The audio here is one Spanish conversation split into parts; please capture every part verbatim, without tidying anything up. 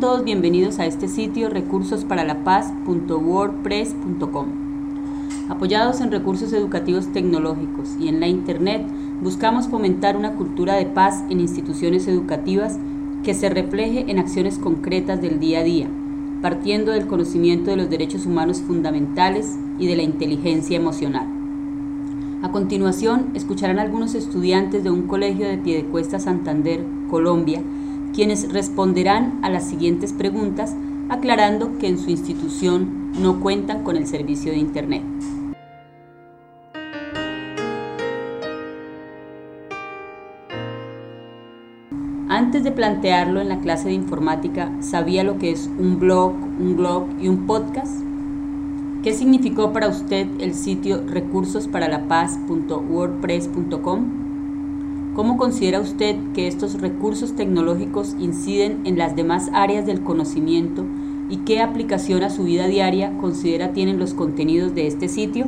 todos bienvenidos a este sitio recursos para la paz punto wordpress punto com. Apoyados en recursos educativos tecnológicos y en la Internet, buscamos fomentar una cultura de paz en instituciones educativas que se refleje en acciones concretas del día a día, partiendo del conocimiento de los derechos humanos fundamentales y de la inteligencia emocional. A continuación, escucharán algunos estudiantes de un colegio de Piedecuesta, Santander, Colombia, quienes responderán a las siguientes preguntas, aclarando que en su institución no cuentan con el servicio de Internet. Antes de plantearlo en la clase de informática, ¿sabía lo que es un blog, un blog y un podcast? ¿Qué significó para usted el sitio recursos para la paz punto wordpress punto com? ¿Cómo considera usted que estos recursos tecnológicos inciden en las demás áreas del conocimiento y qué aplicación a su vida diaria considera tienen los contenidos de este sitio?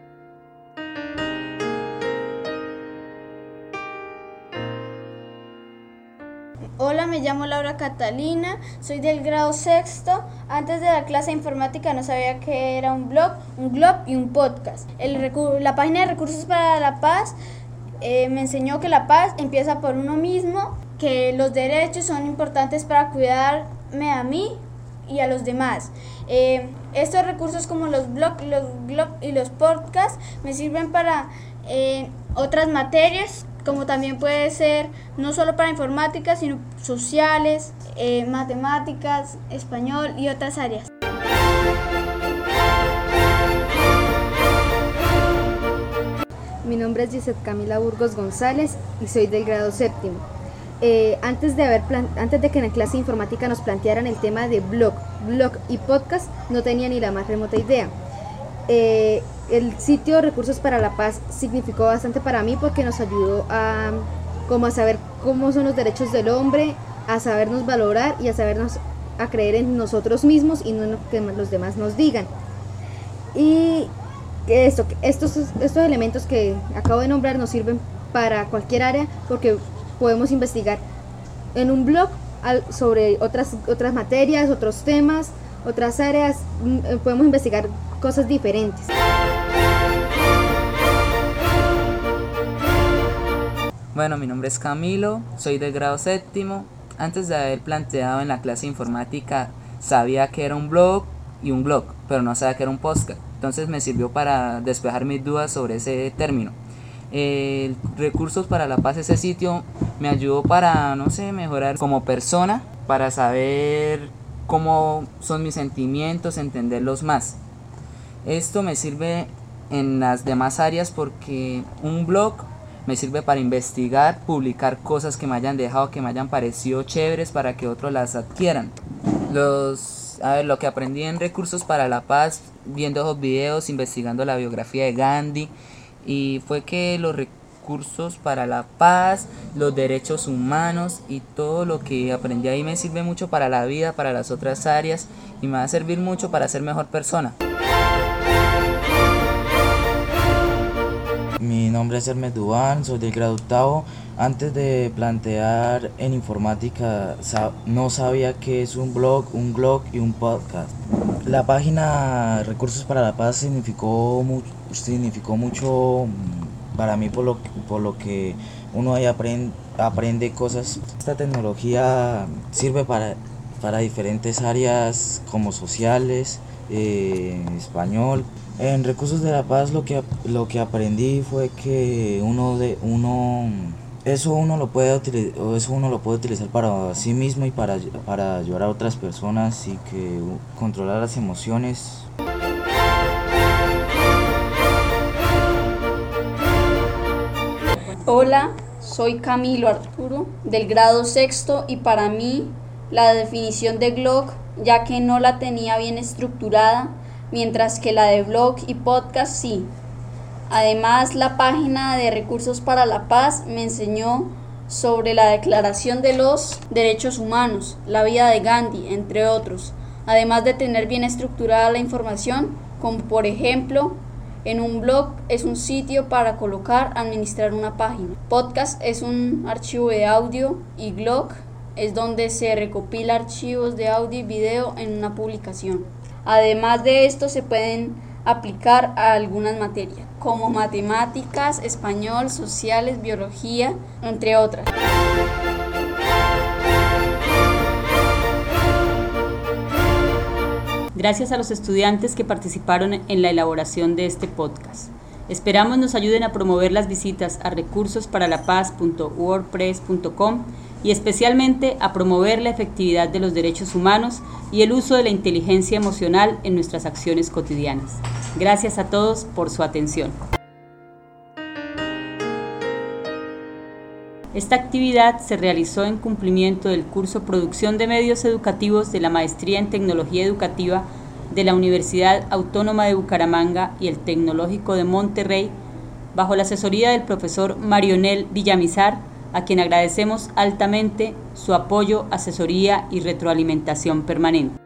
Hola, me llamo Laura Catalina, soy del grado sexto. Antes de la clase de informática no sabía que era un blog, un blog y un podcast. El recu- la página de Recursos para la Paz eh, me enseñó que la paz empieza por uno mismo, que los derechos son importantes para cuidarme a mí y a los demás. Eh, estos recursos como los blogs los blog y los podcasts me sirven para eh, otras materias, como también puede ser no solo para informática, sino sociales, eh, matemáticas, español y otras áreas. Mi nombre es Gisette Camila Burgos González y soy del grado séptimo. Eh, antes, de haber plan- antes de que en la clase de informática nos plantearan el tema de blog, blog y podcast, no tenía ni la más remota idea. Eh, el sitio Recursos para la Paz significó bastante para mí porque nos ayudó a, como a saber cómo son los derechos del hombre, a sabernos valorar y a sabernos a creer en nosotros mismos y no en lo que los demás nos digan. Y esto, estos, estos elementos que acabo de nombrar nos sirven para cualquier área porque podemos investigar en un blog sobre otras, otras materias, otros temas, otras áreas, podemos investigar cosas diferentes. Bueno, mi nombre es Camilo, soy del grado séptimo. Antes de haber planteado en la clase de informática, sabía que era un blog y un blog, pero no sabía que era un podcast. Entonces me sirvió para despejar mis dudas sobre ese término. Eh, Recursos para la Paz, ese sitio me ayudó para, no sé, mejorar como persona, para saber cómo son mis sentimientos, entenderlos más. Esto me sirve en las demás áreas porque un blog me sirve para investigar, publicar cosas que me hayan dejado, que me hayan parecido chéveres para que otros las adquieran. Los, a ver, lo que aprendí en Recursos para la Paz, viendo esos videos, investigando la biografía de Gandhi, y fue que los recursos para la paz, los derechos humanos y todo lo que aprendí ahí me sirve mucho para la vida, para las otras áreas y me va a servir mucho para ser mejor persona. Mi nombre es Hermes Dubán, soy del grado octavo. Antes de plantear en informática no sabía qué es un blog, un blog y un podcast. La página Recursos para la Paz significó, mu- significó mucho para mí por lo, por lo que uno ahí aprende, aprende cosas. Esta tecnología sirve para, para diferentes áreas como sociales, eh, español. En Recursos de la Paz lo que, lo que aprendí fue que uno de uno eso uno lo puede utilizar, eso uno lo puede utilizar para sí mismo y para, para ayudar a otras personas y que controlar las emociones. Hola, soy Camilo Arturo del grado sexto y para mí la definición de blog, ya que no la tenía bien estructurada, mientras que la de blog y podcast sí. Además, la página de Recursos para la Paz me enseñó sobre la Declaración de los Derechos Humanos, la vida de Gandhi, entre otros, además de tener bien estructurada la información, como por ejemplo, en un blog es un sitio para colocar, administrar una página. Podcast es un archivo de audio y blog es donde se recopila archivos de audio y video en una publicación. Además de esto, se pueden aplicar a algunas materias, como matemáticas, español, sociales, biología, entre otras. Gracias a los estudiantes que participaron en la elaboración de este podcast. Esperamos nos ayuden a promover las visitas a recursos para la paz punto wordpress punto com y especialmente a promover la efectividad de los derechos humanos y el uso de la inteligencia emocional en nuestras acciones cotidianas. Gracias a todos por su atención. Esta actividad se realizó en cumplimiento del curso Producción de Medios Educativos de la Maestría en Tecnología Educativa de la Universidad Autónoma de Bucaramanga y el Tecnológico de Monterrey, bajo la asesoría del profesor Marionel Villamizar, a quien agradecemos altamente su apoyo, asesoría y retroalimentación permanente.